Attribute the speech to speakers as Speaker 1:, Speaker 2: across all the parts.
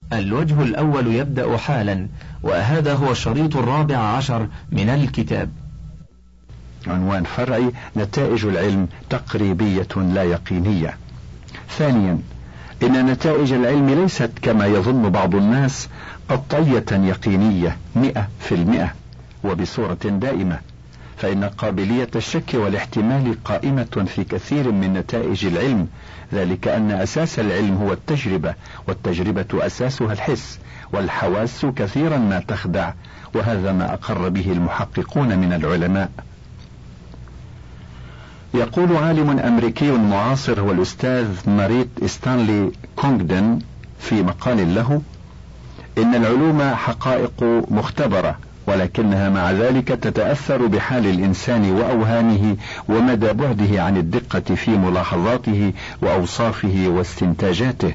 Speaker 1: الوجه الأول يبدأ حالا، وهذا هو الشريط 14 من الكتاب.
Speaker 2: عنوان فرعي: نتائج العلم تقريبية لا يقينية. ثانيا، إن نتائج العلم ليست كما يظن بعض الناس قطعية يقينية 100% وبصورة دائمة، فإن قابلية الشك والاحتمال قائمة في كثير من نتائج العلم، ذلك أن أساس العلم هو التجربة، والتجربة أساسها الحس، والحواس كثيرا ما تخدع، وهذا ما أقر به المحققون من العلماء. يقول عالم أمريكي معاصر هو الأستاذ ماريت ستانلي كونغدن في مقال له: إن العلوم حقائق مختبرة، ولكنها مع ذلك تتأثر بحال الإنسان وأوهامه ومدى بعده عن الدقة في ملاحظاته وأوصافه واستنتاجاته،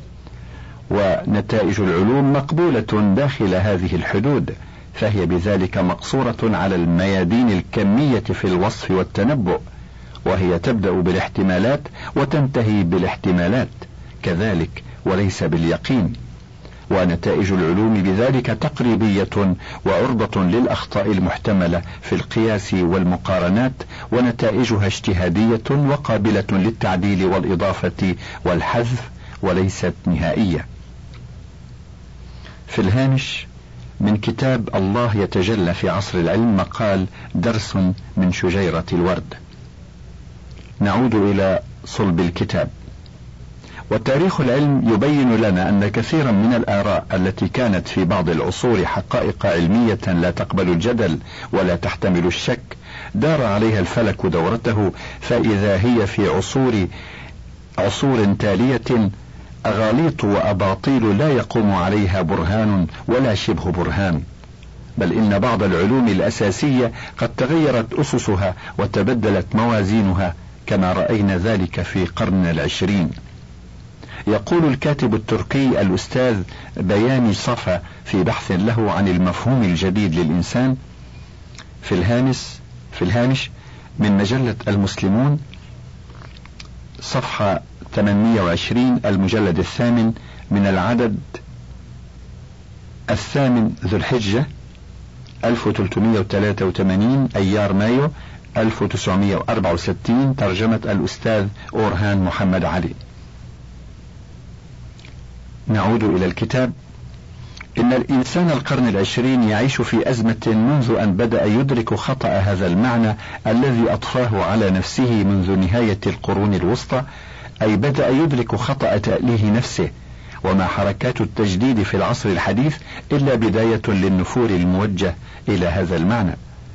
Speaker 2: ونتائج العلوم مقبولة داخل هذه الحدود، فهي بذلك مقصورة على الميادين الكمية في الوصف والتنبؤ، وهي تبدأ بالاحتمالات وتنتهي بالاحتمالات كذلك، وليس باليقين. ونتائج العلوم بذلك تقريبية وعرضة للأخطاء المحتملة في القياس والمقارنات، ونتائجها اجتهادية وقابلة للتعديل والإضافة والحذف، وليست نهائية. في الهامش من كتاب الله يتجلى في عصر العلم مقال: درس من شجيرة الورد. نعود إلى صلب الكتاب. وتاريخ العلم يبين لنا أن كثيرا من الآراء التي كانت في بعض العصور حقائق علمية لا تقبل الجدل ولا تحتمل الشك، دار عليها الفلك دورته، فإذا هي في عصور تالية أغاليط وأباطيل لا يقوم عليها برهان ولا شبه برهان، بل إن بعض العلوم الأساسية قد تغيرت أسسها وتبدلت موازينها، كما رأينا ذلك في قرننا 20. يقول الكاتب التركي الأستاذ بياني صفا في بحث له عن المفهوم الجديد للإنسان في الهامش من مجلة المسلمون، صفحة 820، المجلد 8 من العدد 8 ذو الحجة 1383 أيار مايو 1964، ترجمة الأستاذ أورهان محمد علي. نعود إلى الكتاب. إن الإنسان القرن 20 يعيش في أزمة منذ أن بدأ يدرك خطأ هذا المعنى الذي أطفاه على نفسه منذ نهاية القرون الوسطى، أي بدأ يدرك خطأ تأليه نفسه. وما حركات التجديد في العصر الحديث إلا بداية للنفور الموجه إلى هذا المعنى.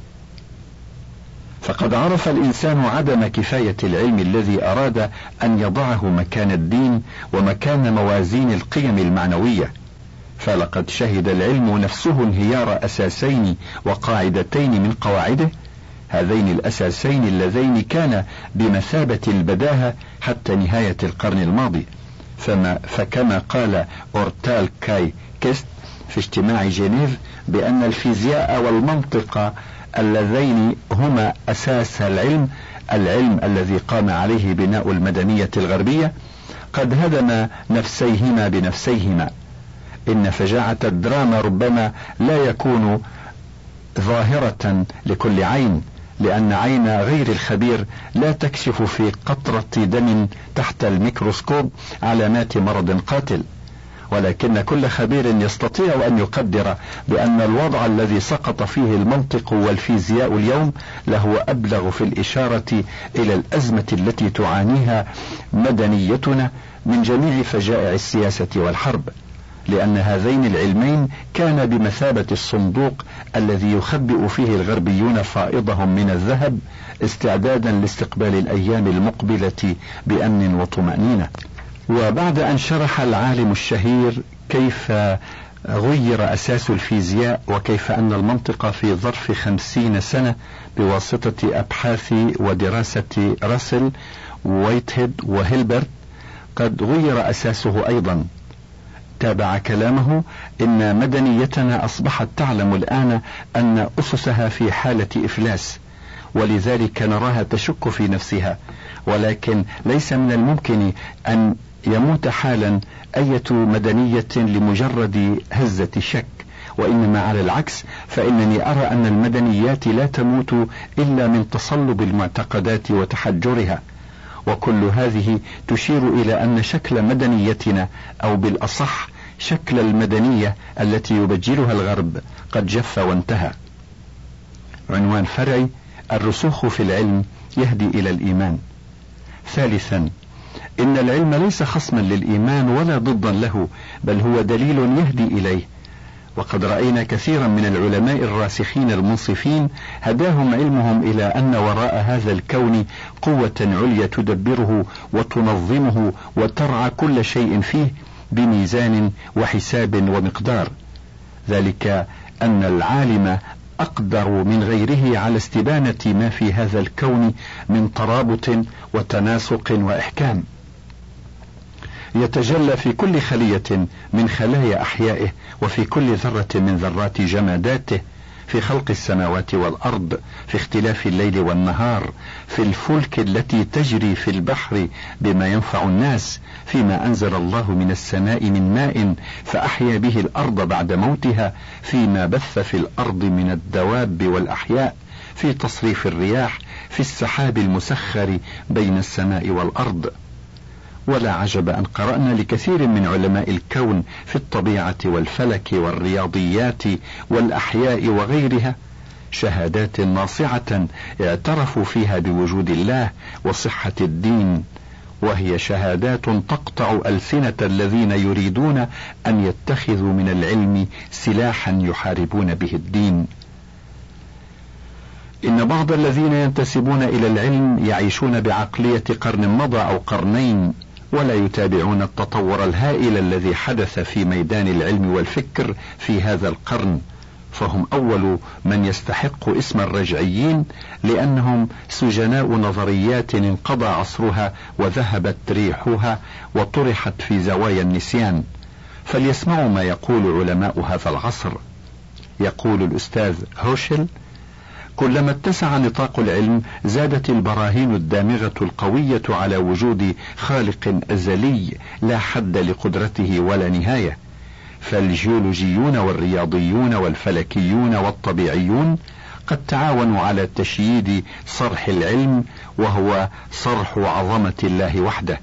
Speaker 2: فقد عرف الإنسان عدم كفاية العلم الذي أراد أن يضعه مكان الدين ومكان موازين القيم المعنوية، فلقد شهد العلم نفسه انهيار أساسين وقاعدتين من قواعده، هذين الأساسين اللذين كان بمثابة البداهة حتى نهاية القرن الماضي. فكما قال أورتال كاي كيست في اجتماع جنيف بأن الفيزياء والمنطق اللذين هما أساس العلم الذي قام عليه بناء المدنية الغربية، قد هدم نفسيهما بنفسيهما. إن فجاعة الدراما ربما لا يكون ظاهرة لكل عين، لأن عين غير الخبير لا تكشف في قطرة دم تحت الميكروسكوب علامات مرض قاتل، ولكن كل خبير يستطيع أن يقدر بأن الوضع الذي سقط فيه المنطق والفيزياء اليوم لهو أبلغ في الإشارة إلى الأزمة التي تعانيها مدنيتنا من جميع فجائع السياسة والحرب، لأن هذين العلمين كان بمثابة الصندوق الذي يخبئ فيه الغربيون فائضهم من الذهب استعدادا لاستقبال الأيام المقبلة بأمن وطمأنينة. وبعد أن شرح العالم الشهير كيف غير أساس الفيزياء وكيف أن المنطق في ظرف 50 سنة بواسطة أبحاث ودراسة راسل ووايتهيد وهيلبرت قد غير أساسه أيضا، تابع كلامه: إن مدنيتنا أصبحت تعلم الآن أن أسسها في حالة إفلاس، ولذلك نراها تشك في نفسها، ولكن ليس من الممكن أن يموت حالا أية مدنية لمجرد هزة شك، وإنما على العكس، فإنني أرى أن المدنيات لا تموت إلا من تصلب المعتقدات وتحجرها، وكل هذه تشير إلى أن شكل مدنيتنا، أو بالأصح شكل المدنية التي يبجلها الغرب، قد جف وانتهى. عنوان فرعي: الرسوخ في العلم يهدي إلى الإيمان. ثالثا، إن العلم ليس خصما للإيمان ولا ضدا له، بل هو دليل يهدي إليه. وقد رأينا كثيرا من العلماء الراسخين المنصفين هداهم علمهم إلى أن وراء هذا الكون قوة عليا تدبره وتنظمه وترعى كل شيء فيه بميزان وحساب ومقدار. ذلك أن العالم أقدر من غيره على استبانة ما في هذا الكون من ترابط وتناسق وإحكام، يتجلى في كل خلية من خلايا أحيائه، وفي كل ذرة من ذرات جماداته، في خلق السماوات والأرض، في اختلاف الليل والنهار، في الفلك التي تجري في البحر بما ينفع الناس، فيما أنزل الله من السماء من ماء فأحيا به الأرض بعد موتها، فيما بث في الأرض من الدواب والأحياء، في تصريف الرياح، في السحاب المسخر بين السماء والأرض. ولا عجب أن قرأنا لكثير من علماء الكون في الطبيعة والفلك والرياضيات والأحياء وغيرها شهادات ناصعة اعترفوا فيها بوجود الله وصحة الدين، وهي شهادات تقطع ألسنة الذين يريدون أن يتخذوا من العلم سلاحا يحاربون به الدين. إن بعض الذين ينتسبون إلى العلم يعيشون بعقلية قرن مضى أو قرنين، ولا يتابعون التطور الهائل الذي حدث في ميدان العلم والفكر في هذا القرن، فهم أول من يستحق اسم الرجعيين، لأنهم سجناء نظريات انقضى عصرها وذهبت ريحها وطرحت في زوايا النسيان. فليسمعوا ما يقول علماء هذا العصر. يقول الأستاذ هوشل: كلما اتسع نطاق العلم زادت البراهين الدامغة القوية على وجود خالق أزلي لا حد لقدرته ولا نهاية، فالجيولوجيون والرياضيون والفلكيون والطبيعيون قد تعاونوا على تشييد صرح العلم، وهو صرح عظمة الله وحده.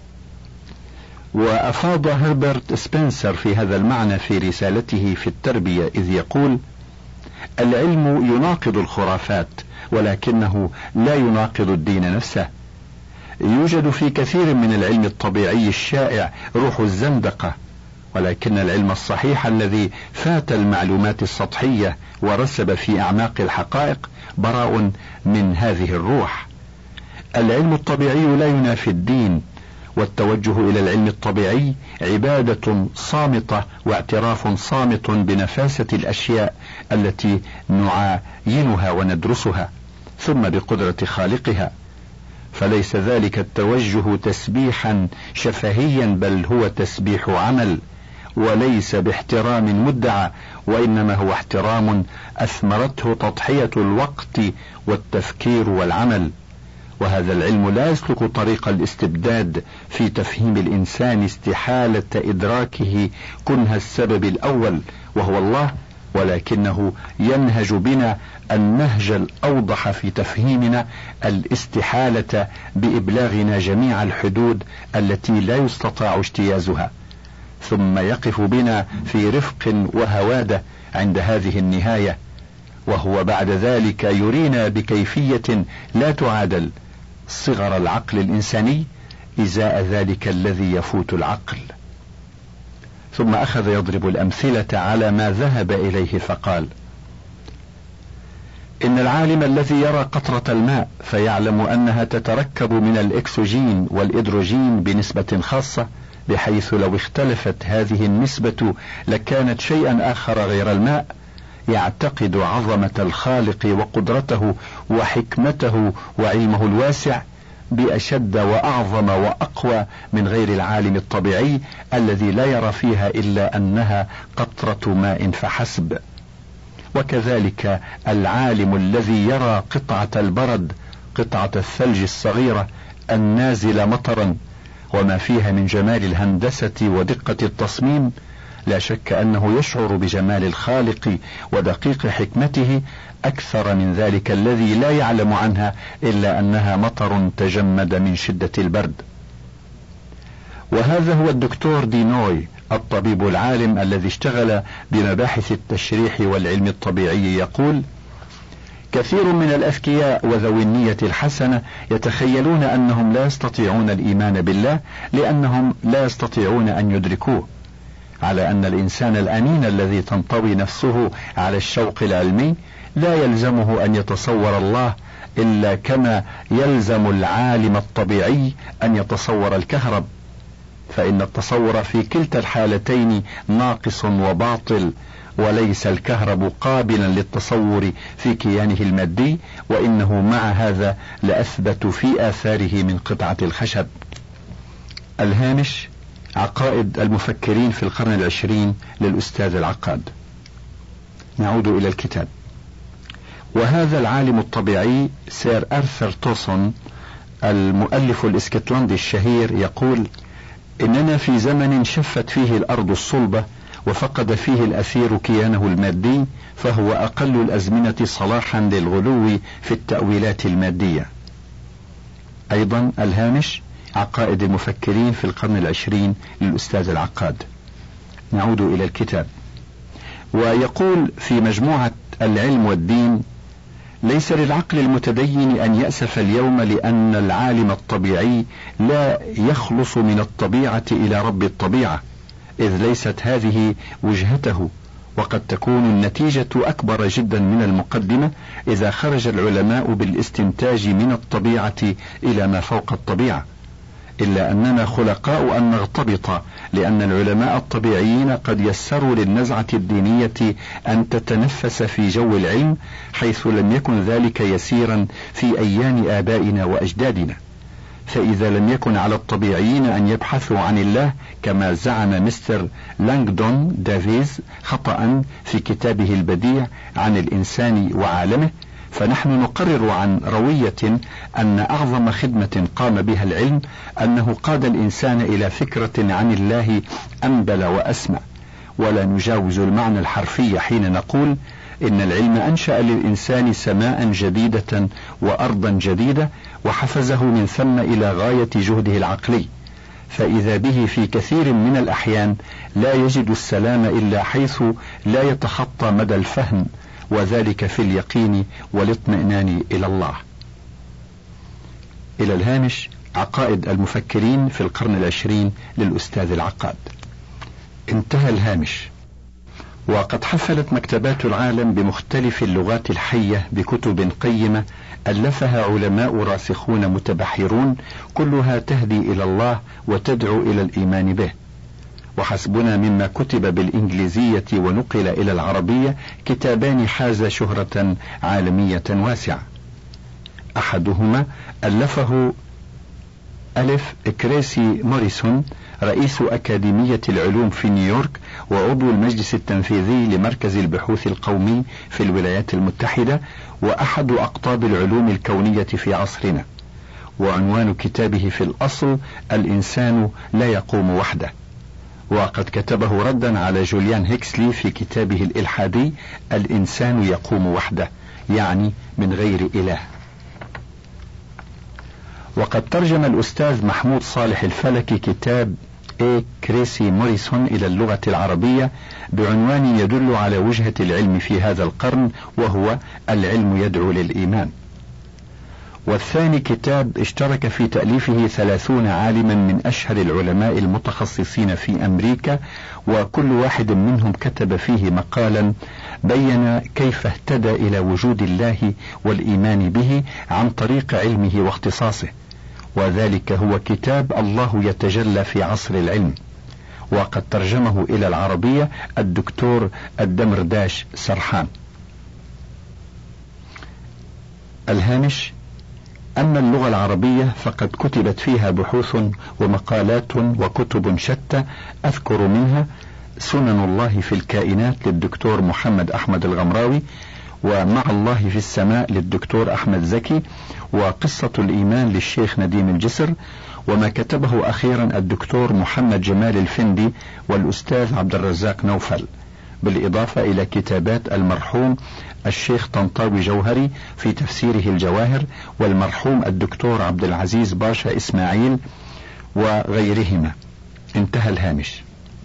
Speaker 2: وأفاض هربرت سبنسر في هذا المعنى في رسالته في التربية، إذ يقول: العلم يناقض الخرافات، ولكنه لا يناقض الدين نفسه. يوجد في كثير من العلم الطبيعي الشائع روح الزندقة، ولكن العلم الصحيح الذي فات المعلومات السطحية ورسب في أعماق الحقائق براء من هذه الروح. العلم الطبيعي لا ينافي الدين، والتوجه إلى العلم الطبيعي عبادة صامتة واعتراف صامت بنفاسة الأشياء التي نعاينها وندرسها، ثم بقدرة خالقها. فليس ذلك التوجه تسبيحا شفهيا، بل هو تسبيح عمل، وليس باحترام مدعى، وإنما هو احترام أثمرته تضحية الوقت والتفكير والعمل. وهذا العلم لا يسلك طريق الاستبداد في تفهيم الإنسان استحالة إدراكه كنه السبب الأول وهو الله، ولكنه ينهج بنا النهج الأوضح في تفهيمنا الاستحالة بإبلاغنا جميع الحدود التي لا يستطاع اجتيازها، ثم يقف بنا في رفق وهوادة عند هذه النهاية، وهو بعد ذلك يرينا بكيفية لا تعادل صغر العقل الإنساني إزاء ذلك الذي يفوت العقل. ثم أخذ يضرب الأمثلة على ما ذهب إليه فقال: إن العالم الذي يرى قطرة الماء فيعلم أنها تتركب من الأكسجين والإدروجين بنسبة خاصة، بحيث لو اختلفت هذه النسبة لكانت شيئا آخر غير الماء، يعتقد عظمة الخالق وقدرته وحكمته وعلمه الواسع بأشد وأعظم وأقوى من غير العالم الطبيعي الذي لا يرى فيها إلا أنها قطرة ماء فحسب. وكذلك العالم الذي يرى قطعة البرد، قطعة الثلج الصغيرة النازل مطرا، وما فيها من جمال الهندسة ودقة التصميم، لا شك أنه يشعر بجمال الخالق ودقيق حكمته أكثر من ذلك الذي لا يعلم عنها إلا أنها مطر تجمد من شدة البرد. وهذا هو الدكتور دينوي الطبيب العالم الذي اشتغل بمباحث التشريح والعلم الطبيعي يقول: كثير من الأذكياء وذوي النية الحسنة يتخيلون أنهم لا يستطيعون الإيمان بالله لأنهم لا يستطيعون أن يدركوه، على أن الإنسان الأمين الذي تنطوي نفسه على الشوق العلمي لا يلزمه أن يتصور الله إلا كما يلزم العالم الطبيعي أن يتصور الكهرب، فإن التصور في كلتا الحالتين ناقص وباطل، وليس الكهرب قابلا للتصور في كيانه المادي، وإنه مع هذا لأثبت في آثاره من قطعة الخشب. الهامش: عقائد المفكرين في القرن العشرين للأستاذ العقاد. نعود إلى الكتاب. وهذا العالم الطبيعي سير آرثر توسون المؤلف الاسكتلندي الشهير يقول: إننا في زمن شفت فيه الأرض الصلبة وفقد فيه الأثير كيانه المادي، فهو أقل الأزمنة صلاحا للغلو في التأويلات المادية. أيضا الهامش: عقائد المفكرين في القرن العشرين للأستاذ العقاد. نعود إلى الكتاب. ويقول في مجموعة العلم والدين: ليس للعقل المتدين أن يأسف اليوم لأن العالم الطبيعي لا يخلص من الطبيعة إلى رب الطبيعة، إذ ليست هذه وجهته، وقد تكون النتيجة أكبر جدا من المقدمة إذا خرج العلماء بالاستنتاج من الطبيعة إلى ما فوق الطبيعة، إلا أننا خلقاء أن نغتبط، لأن العلماء الطبيعيين قد يسروا للنزعة الدينية أن تتنفس في جو العلم، حيث لم يكن ذلك يسيرا في أيام آبائنا وأجدادنا. فإذا لم يكن على الطبيعيين أن يبحثوا عن الله كما زعم مستر لانغدون دافيز خطأ في كتابه البديع عن الإنسان وعالمه، فنحن نقرر عن روية أن أعظم خدمة قام بها العلم أنه قاد الإنسان إلى فكرة عن الله أنبل وأسمع، ولا نجاوز المعنى الحرفي حين نقول إن العلم أنشأ للإنسان سماء جديدة وأرضا جديدة وحفزه من ثم إلى غاية جهده العقلي، فإذا به في كثير من الأحيان لا يجد السلام إلا حيث لا يتخطى مدى الفهم، وذلك في اليقين والاطمئنان إلى الله. إلى الهامش: عقائد المفكرين في القرن العشرين للأستاذ العقاد. انتهى الهامش. وقد حفلت مكتبات العالم بمختلف اللغات الحية بكتب قيمة ألفها علماء راسخون متبحرون، كلها تهدي إلى الله وتدعو إلى الإيمان به. وحسبنا مما كتب بالإنجليزية ونقل إلى العربية كتابان حاز شهرة عالمية واسعة. أحدهما ألفه ألف كريسي موريسون، رئيس أكاديمية العلوم في نيويورك وعضو المجلس التنفيذي لمركز البحوث القومي في الولايات المتحدة، وأحد أقطاب العلوم الكونية في عصرنا. وعنوان كتابه في الأصل: الإنسان لا يقوم وحده، وقد كتبه ردا على جوليان هيكسلي في كتابه الإلحادي: الإنسان يقوم وحده، يعني من غير إله. وقد ترجم الأستاذ محمود صالح الفلكي كتاب كريسي موريسون إلى اللغة العربية بعنوان يدل على وجهة العلم في هذا القرن، وهو العلم يدعو للإيمان. والثاني كتاب اشترك في تأليفه 30 عالما من أشهر العلماء المتخصصين في أمريكا، وكل واحد منهم كتب فيه مقالا بين كيف اهتدى إلى وجود الله والإيمان به عن طريق علمه واختصاصه، وذلك هو كتاب الله يتجلى في عصر العلم. وقد ترجمه إلى العربية الدكتور الدمرداش سرحان. الهامش: أما اللغة العربية فقد كتبت فيها بحوث ومقالات وكتب شتى، أذكر منها سنن الله في الكائنات للدكتور محمد أحمد الغمراوي، ومع الله في السماء للدكتور أحمد زكي، وقصة الإيمان للشيخ نديم الجسر، وما كتبه أخيرا الدكتور محمد جمال الفندي والأستاذ عبد الرزاق نوفل، بالإضافة إلى كتابات المرحوم الشيخ طنطاوي جوهري في تفسيره الجواهر، والمرحوم الدكتور عبد العزيز باشا إسماعيل وغيرهما. انتهى الهامش.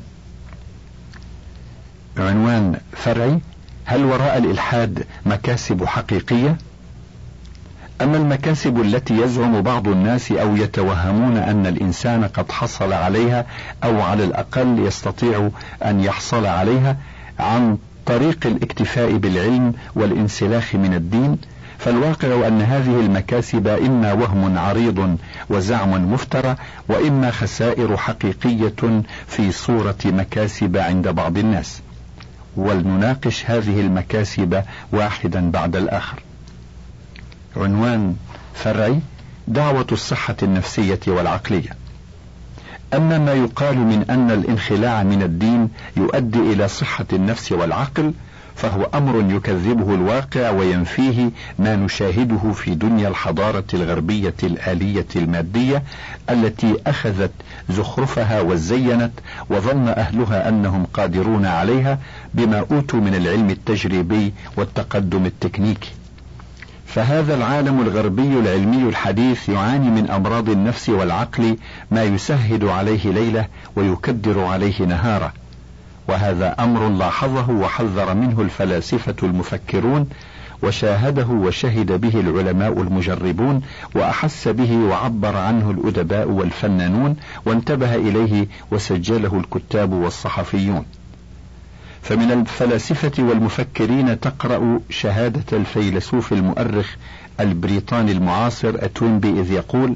Speaker 2: عنوان فرعي: هل وراء الإلحاد مكاسب حقيقية؟ أما المكاسب التي يزعم بعض الناس أو يتوهمون أن الإنسان قد حصل عليها أو على الأقل يستطيع أن يحصل عليها عن طريق الاكتفاء بالعلم والانسلاخ من الدين، فالواقع أن هذه المكاسب إما وهم عريض وزعم مفترى، وإما خسائر حقيقية في صورة مكاسب عند بعض الناس. ولنناقش هذه المكاسب واحدا بعد الآخر. عنوان فرعي: دعوة الصحة النفسية والعقلية. أما ما يقال من أن الانخلاع من الدين يؤدي إلى صحة النفس والعقل، فهو أمر يكذبه الواقع وينفيه ما نشاهده في دنيا الحضارة الغربية الآلية المادية التي أخذت زخرفها وزينت، وظن أهلها أنهم قادرون عليها بما أوتوا من العلم التجريبي والتقدم التكنيكي. فهذا العالم الغربي العلمي الحديث يعاني من أمراض النفس والعقل ما يسهد عليه ليله ويكدر عليه نهاره، وهذا أمر لاحظه وحذر منه الفلاسفة المفكرون، وشاهده وشهد به العلماء المجربون، وأحس به وعبر عنه الأدباء والفنانون، وانتبه إليه وسجله الكتاب والصحفيون. فمن الفلاسفة والمفكرين تقرأ شهادة الفيلسوف المؤرخ البريطاني المعاصر أتوينبي إذ يقول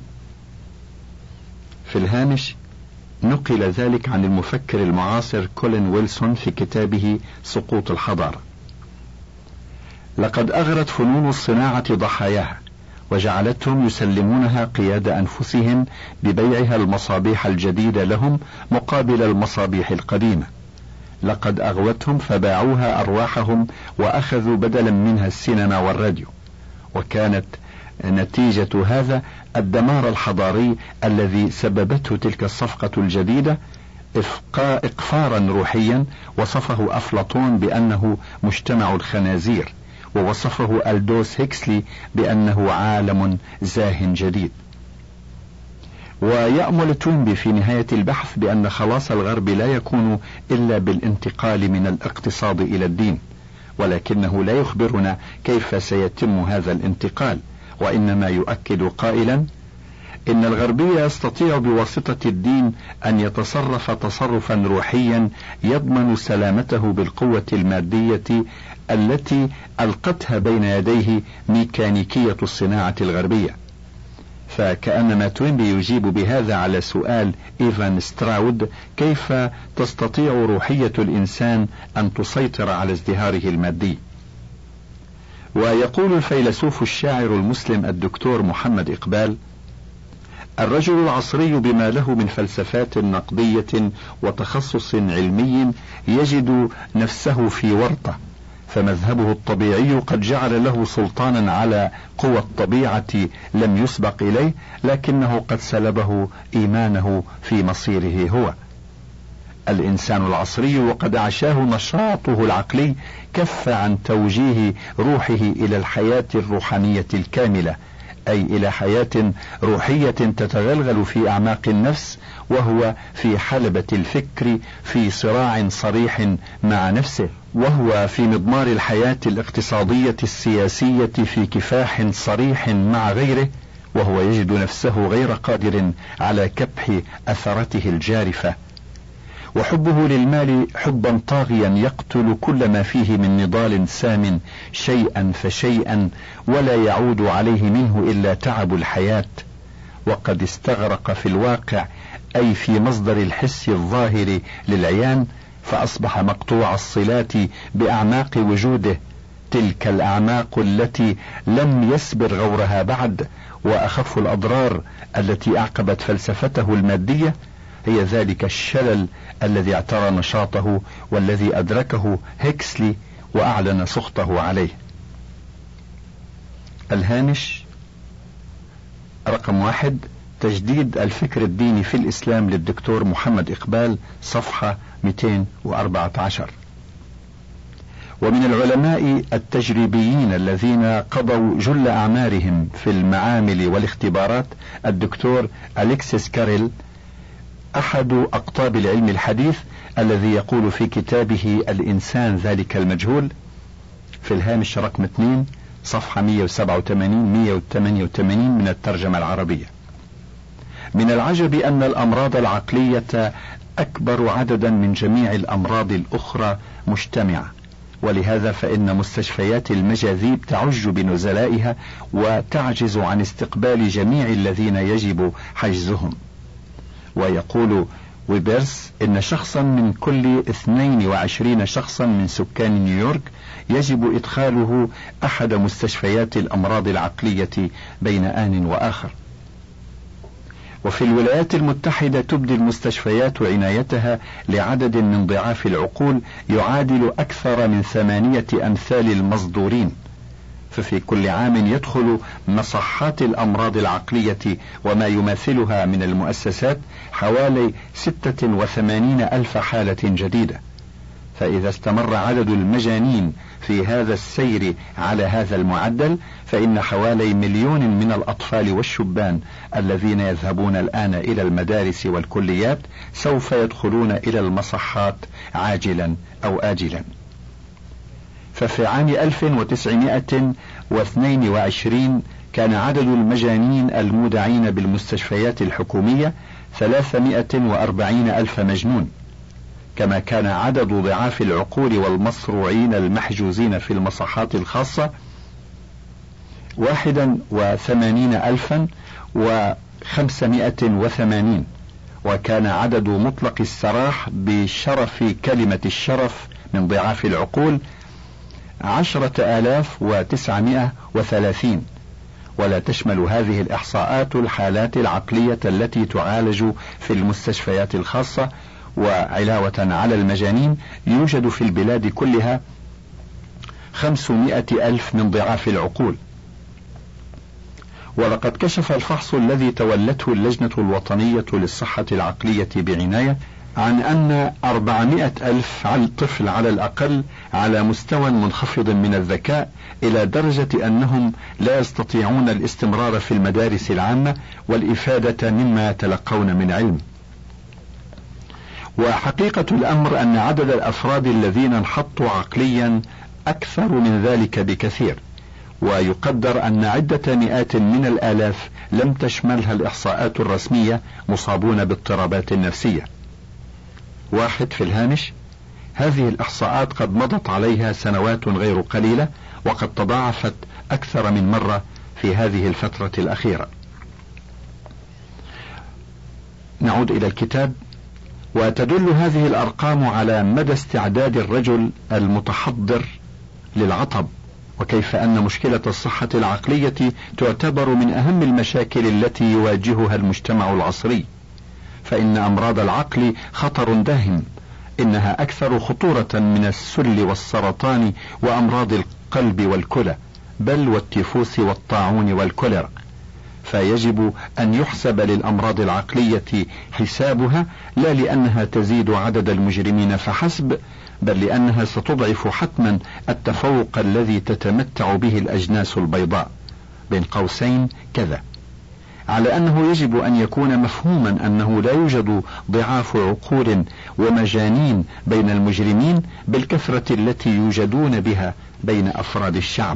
Speaker 2: في الهامش: نقل ذلك عن المفكر المعاصر كولين ويلسون في كتابه سقوط الحضارة: لقد أغرت فنون الصناعة ضحاياها وجعلتهم يسلمونها قياد أنفسهم ببيعها المصابيح الجديدة لهم مقابل المصابيح القديمة. لقد أغوتهم فباعوها أرواحهم وأخذوا بدلا منها السينما والراديو، وكانت نتيجة هذا الدمار الحضاري الذي سببته تلك الصفقة الجديدة إقفارا روحيا وصفه أفلاطون بأنه مجتمع الخنازير، ووصفه ألدوس هيكسلي بأنه عالم زاه جديد. ويأمل توينبي في نهاية البحث بأن خلاص الغرب لا يكون إلا بالانتقال من الاقتصاد إلى الدين، ولكنه لا يخبرنا كيف سيتم هذا الانتقال، وإنما يؤكد قائلا: إن الغربي يستطيع بواسطة الدين أن يتصرف تصرفا روحيا يضمن سلامته بالقوة المادية التي ألقتها بين يديه ميكانيكية الصناعة الغربية. فكأنما توينبي يجيب بهذا على سؤال إيفان ستراود: كيف تستطيع روحية الإنسان أن تسيطر على ازدهاره المادي؟ ويقول الفيلسوف الشاعر المسلم الدكتور محمد إقبال: الرجل العصري بما له من فلسفات نقدية وتخصص علمي يجد نفسه في ورطة، فمذهبه الطبيعي قد جعل له سلطانا على قوى الطبيعة لم يسبق إليه، لكنه قد سلبه إيمانه في مصيره هو. الإنسان العصري وقد عشاه نشاطه العقلي كف عن توجيه روحه إلى الحياة الروحانية الكاملة، أي إلى حياة روحية تتغلغل في أعماق النفس، وهو في حلبة الفكر في صراع صريح مع نفسه، وهو في مضمار الحياة الاقتصادية السياسية في كفاح صريح مع غيره، وهو يجد نفسه غير قادر على كبح أثرته الجارفة. وحبه للمال حبا طاغيا يقتل كل ما فيه من نضال سام شيئا فشيئا، ولا يعود عليه منه إلا تعب الحياة، وقد استغرق في الواقع أي في مصدر الحس الظاهر للعيان، فأصبح مقطوع الصلات بأعماق وجوده، تلك الأعماق التي لم يسبر غورها بعد. وأخف الأضرار التي أعقبت فلسفته المادية هي ذلك الشلل الذي اعترى نشاطه، والذي أدركه هيكسلي وأعلن سخطه عليه. الهامش رقم 1: تجديد الفكر الديني في الإسلام للدكتور محمد إقبال، صفحة 214. ومن العلماء التجريبيين الذين قضوا جل أعمارهم في المعامل والاختبارات الدكتور أليكسيس كاريل، أحد أقطاب العلم الحديث، الذي يقول في كتابه الإنسان ذلك المجهول في الهامش رقم 2 صفحة 187-188 من الترجمة العربية: من العجب أن الأمراض العقلية أكبر عددا من جميع الأمراض الأخرى مجتمعة، ولهذا فإن مستشفيات المجاذيب تعج بنزلائها وتعجز عن استقبال جميع الذين يجب حجزهم. ويقول ويبرس إن شخصا من كل 22 شخصا من سكان نيويورك يجب إدخاله أحد مستشفيات الأمراض العقلية بين آن وآخر. وفي الولايات المتحدة تبدي المستشفيات عنايتها لعدد من ضعاف العقول يعادل أكثر من 8 أمثال المصدورين، ففي كل عام يدخل مصحات الأمراض العقلية وما يماثلها من المؤسسات حوالي 86,000 حالة جديدة. فإذا استمر عدد المجانين في هذا السير على هذا المعدل، فإن حوالي 1,000,000 من الأطفال والشبان الذين يذهبون الآن إلى المدارس والكليات سوف يدخلون إلى المصحات عاجلا أو آجلا. ففي عام 1922 كان عدد المجانين المودعين بالمستشفيات الحكومية 340,000 مجنون، كما كان عدد ضعاف العقول والمصروعين المحجوزين في المصحات الخاصة 81,580، وكان عدد مطلق السراح بشرف كلمة الشرف من ضعاف العقول 10,930. ولا تشمل هذه الإحصاءات الحالات العقلية التي تعالج في المستشفيات الخاصة. وعلاوة على المجانين يوجد في البلاد كلها 500,000 من ضعاف العقول. ولقد كشف الفحص الذي تولته اللجنة الوطنية للصحة العقلية بعناية عن أن 400,000 طفل على الأقل على مستوى منخفض من الذكاء، إلى درجة أنهم لا يستطيعون الاستمرار في المدارس العامة والإفادة مما يتلقون من علم. وحقيقة الأمر أن عدد الأفراد الذين انحطوا عقليا أكثر من ذلك بكثير، ويقدر أن عدة مئات من الآلاف لم تشملها الإحصاءات الرسمية مصابون باضطرابات نفسية. واحد في الهامش: هذه الإحصاءات قد مضت عليها سنوات غير قليلة، وقد تضاعفت أكثر من مرة في هذه الفترة الأخيرة. نعود إلى الكتاب. وتدل هذه الأرقام على مدى استعداد الرجل المتحضر للعطب، وكيف أن مشكلة الصحة العقلية تعتبر من أهم المشاكل التي يواجهها المجتمع العصري، فإن أمراض العقل خطر داهم، إنها أكثر خطورة من السل والسرطان وأمراض القلب والكلى، بل والتيفوس والطاعون والكوليرا. فيجب أن يحسب للأمراض العقلية حسابها، لا لأنها تزيد عدد المجرمين فحسب، بل لأنها ستضعف حتما التفوق الذي تتمتع به الأجناس البيضاء بين قوسين كذا، على أنه يجب أن يكون مفهوما أنه لا يوجد ضعاف عقول ومجانين بين المجرمين بالكثرة التي يوجدون بها بين أفراد الشعب.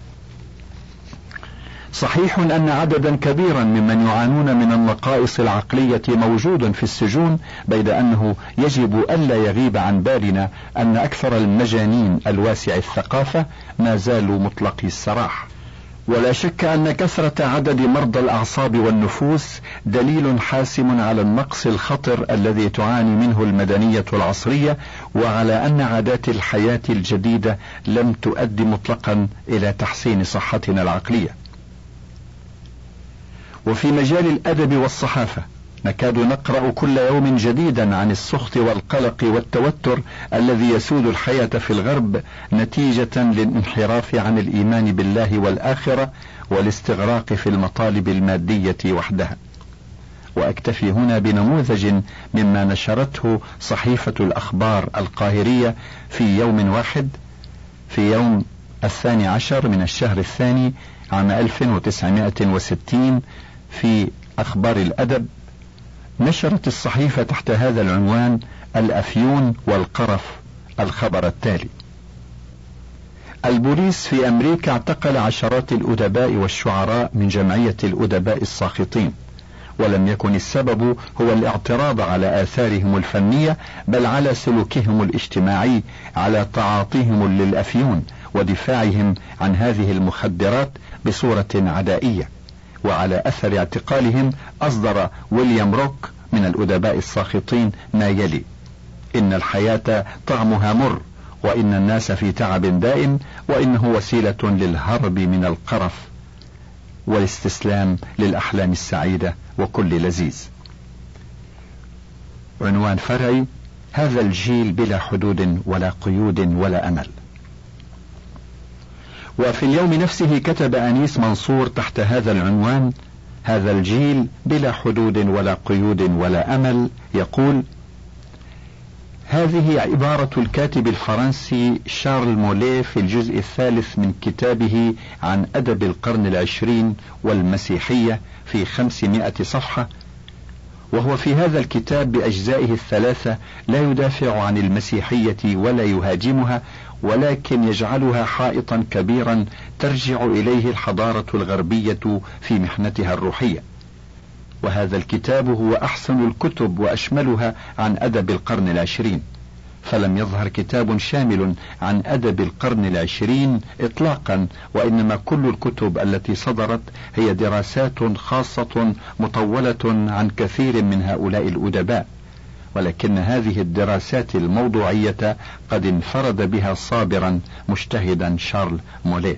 Speaker 2: صحيح أن عددا كبيرا ممن يعانون من النقائص العقلية موجود في السجون، بيد أنه يجب ألا يغيب عن بالنا أن أكثر المجانين الواسع الثقافة ما زالوا مطلقي السراح. ولا شك أن كثرة عدد مرضى الأعصاب والنفوس دليل حاسم على النقص الخطر الذي تعاني منه المدنية العصرية، وعلى أن عادات الحياة الجديدة لم تؤدي مطلقا إلى تحسين صحتنا العقلية. وفي مجال الأدب والصحافة نكاد نقرأ كل يوم جديدا عن السخط والقلق والتوتر الذي يسود الحياة في الغرب نتيجة للانحراف عن الإيمان بالله والآخرة والاستغراق في المطالب المادية وحدها. وأكتفي هنا بنموذج مما نشرته صحيفة الأخبار القاهرية في يوم واحد، في يوم 12 من الشهر الثاني عام 1960 في أخبار الأدب. نشرت الصحيفة تحت هذا العنوان: الأفيون والقرف، الخبر التالي: البوليس في أمريكا اعتقل عشرات الأدباء والشعراء من جمعية الأدباء الساخطين، ولم يكن السبب هو الاعتراض على آثارهم الفنية، بل على سلوكهم الاجتماعي، على تعاطيهم للأفيون ودفاعهم عن هذه المخدرات بصورة عدائية. وعلى أثر اعتقالهم أصدر ويليام روك من الأدباء الساخطين ما يلي: إن الحياة طعمها مر، وإن الناس في تعب دائم، وإنه وسيلة للهرب من القرف والاستسلام للأحلام السعيدة وكل لذيذ. عنوان فرعي: هذا الجيل بلا حدود ولا قيود ولا أمل. وفي اليوم نفسه كتب أنيس منصور تحت هذا العنوان: هذا الجيل بلا حدود ولا قيود ولا أمل، يقول: هذه عبارة الكاتب الفرنسي شارل موليه في الجزء الثالث من كتابه عن أدب القرن العشرين والمسيحية في 500 صفحة، وهو في هذا الكتاب بأجزائه الثلاثة لا يدافع عن المسيحية ولا يهاجمها، ولكن يجعلها حائطا كبيرا ترجع إليه الحضارة الغربية في محنتها الروحية. وهذا الكتاب هو أحسن الكتب وأشملها عن أدب القرن العشرين، فلم يظهر كتاب شامل عن أدب القرن العشرين إطلاقا، وإنما كل الكتب التي صدرت هي دراسات خاصة مطولة عن كثير من هؤلاء الأدباء، ولكن هذه الدراسات الموضوعية قد انفرد بها صابرا مجتهدا شارل موليه.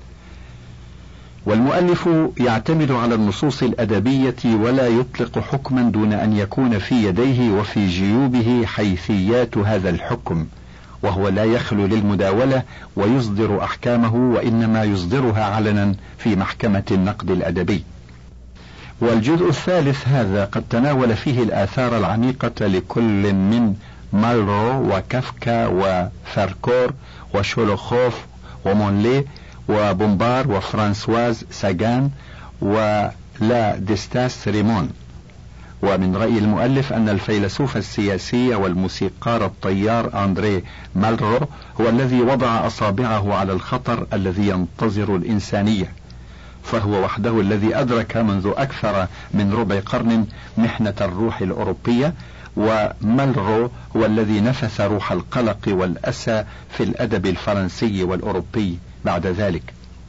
Speaker 2: والمؤلف يعتمد على النصوص الأدبية ولا يطلق حكما دون أن يكون في يديه وفي جيوبه حيثيات هذا الحكم، وهو لا يخلو للمداولة ويصدر أحكامه، وإنما يصدرها علنا في محكمة النقد الأدبي. والجزء الثالث هذا قد تناول فيه الآثار العميقة لكل من مالرو وكافكا وفاركور وشولوخوف ومونلي وبومبار وفرانسواز ساغان ولا ديستاس ريمون. ومن رأي المؤلف أن الفيلسوف السياسي والموسيقار الطيار أندري مالرو هو الذي وضع أصابعه على الخطر الذي ينتظر الإنسانية، فهو وحده الذي أدرك منذ أكثر من ربع قرن محنة الروح الأوروبية، ومالرو هو الذي نفث روح القلق والأسى في الأدب الفرنسي والأوروبي بعد ذلك.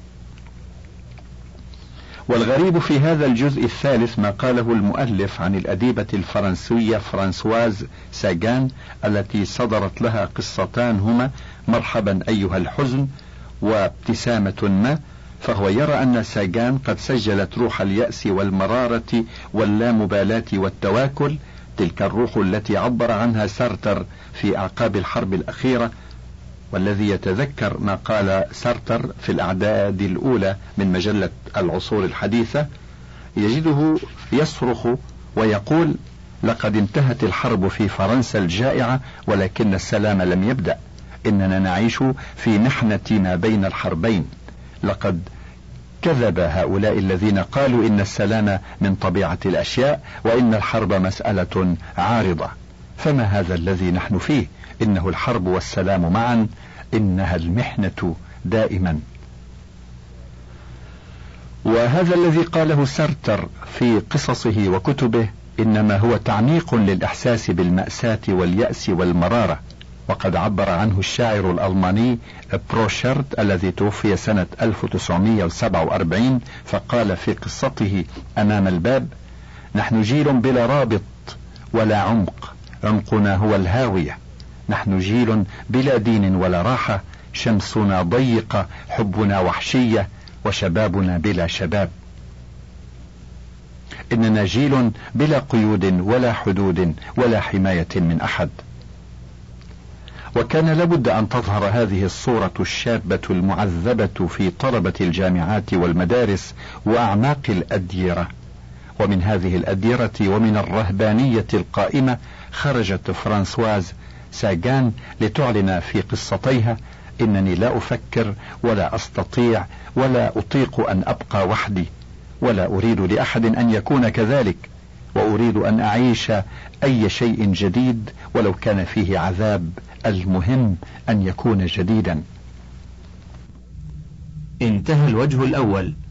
Speaker 2: والغريب في هذا الجزء الثالث ما قاله المؤلف عن الأديبة الفرنسية فرانسواز ساغان التي صدرت لها قصتان هما مرحبا أيها الحزن وابتسامة ما، فهو يرى أن ساغان قد سجلت روح اليأس والمرارة واللامبالاة والتواكل، تلك الروح التي عبر عنها سارتر في أعقاب الحرب الأخيرة، والذي يتذكر ما قال سارتر في الأعداد الأولى من مجلة العصور الحديثة يجده يصرخ ويقول: لقد انتهت الحرب في فرنسا الجائعة ولكن السلام لم يبدأ، إننا نعيش في محنة ما بين الحربين، لقد كذب هؤلاء الذين قالوا إن السلام من طبيعة الأشياء وإن الحرب مسألة عارضة، فما هذا الذي نحن فيه؟ إنه الحرب والسلام معا، إنها المحنة دائما. وهذا الذي قاله سارتر في قصصه وكتبه إنما هو تعميق للإحساس بالمأساة واليأس والمرارة، وقد عبر عنه الشاعر الألماني بروشرت الذي توفي سنة 1947 فقال في قصته أمام الباب: نحن جيل بلا رابط ولا عمق، عمقنا هو الهاوية، نحن جيل بلا دين ولا راحة، شمسنا ضيقة، حبنا وحشية، وشبابنا بلا شباب. إننا جيل بلا قيود ولا حدود ولا حماية من أحد. وكان لابد أن تظهر هذه الصورة الشابة المعذبة في طلبة الجامعات والمدارس وأعماق الأديرة، ومن هذه الأديرة ومن الرهبانية القائمة خرجت فرانسواز ساجان لتعلن في قصتيها: إنني لا أفكر ولا أستطيع ولا أطيق أن أبقى وحدي، ولا أريد لأحد أن يكون كذلك، وأريد أن أعيش أي شيء جديد ولو كان فيه عذاب، المهم أن يكون جديدا.
Speaker 1: انتهى الوجه الأول.